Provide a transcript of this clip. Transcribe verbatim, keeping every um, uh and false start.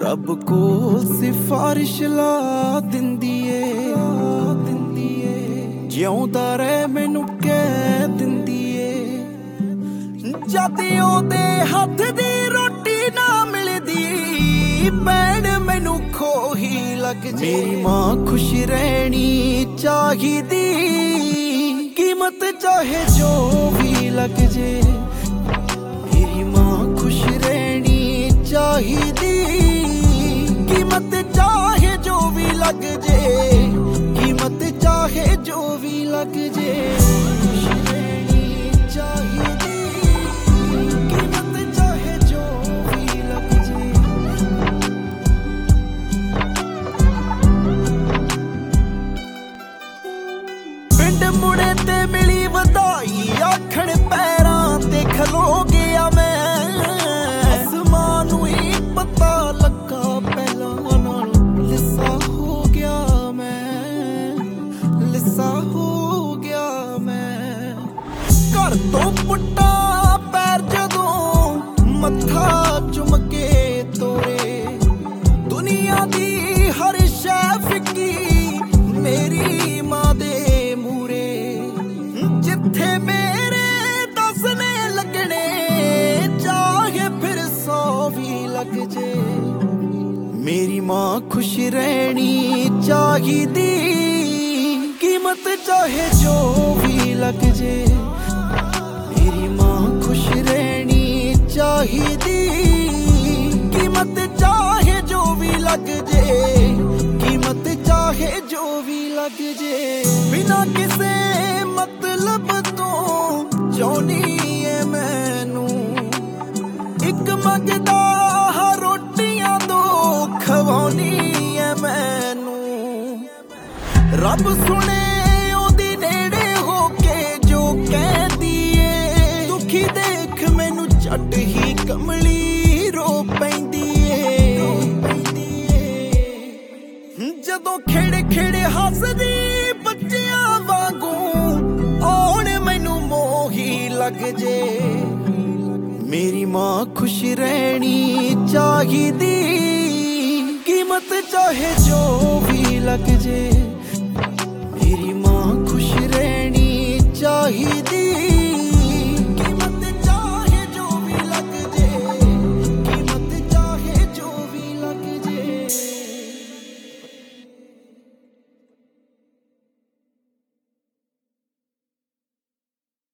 रब को सिफारिश ला दिंदी ए दिंदी ए जिउंदा रह मैनू कह दिंदी ए जद ओदे हथ दी रोटी ना मिलदी भैण मैनू खोही लग जे। मेरी मां खुश रहनी चाहिदी कीमत चाहे जो भी लग जे। मेरी मां खुश रहनी चाहिदी कीमत चाहे जो भी लग जे। कीमत चाहे जो भी लग जे। खुश रहनी चाहिदी कीमत चाहे जो भी लग जे। पिंड मुड़े ते मिली वधाई आखण पैरां ते खलो गया मैं। तो पुट्टा पैर जदों मत्था चुम के तोरे दुनिया दी हर शै फिक्की मेरी मां दे मूरे। जिथे मेरे दसने लगने चाहे फिर सौ भी लग जे। मेरी मां खुश रहनी चाहिदी कीमत चाहे जो भी लग जे। मेरी मां खुश रहनी चाहिदी कीमत चाहे जो भी लग जे। कीमत चाहे जो भी लग जे। बिना किसे मतलब तो चाहनी है मैनू एक मंगदा रोटियां दो खवानी है मैनू। रब सुने ओदी नेड़े होके जो कहदी देख मैनू झट ही कमली रो पैंदी जदों खेड़े खेड़े हसदी बच्चियां वांगू आउण मैनू मोही लग जे। मेरी मां खुश रहनी चाहिदी कीमत चाहे जो भी लग जे। मेरी मां खुश रहनी चाहिदी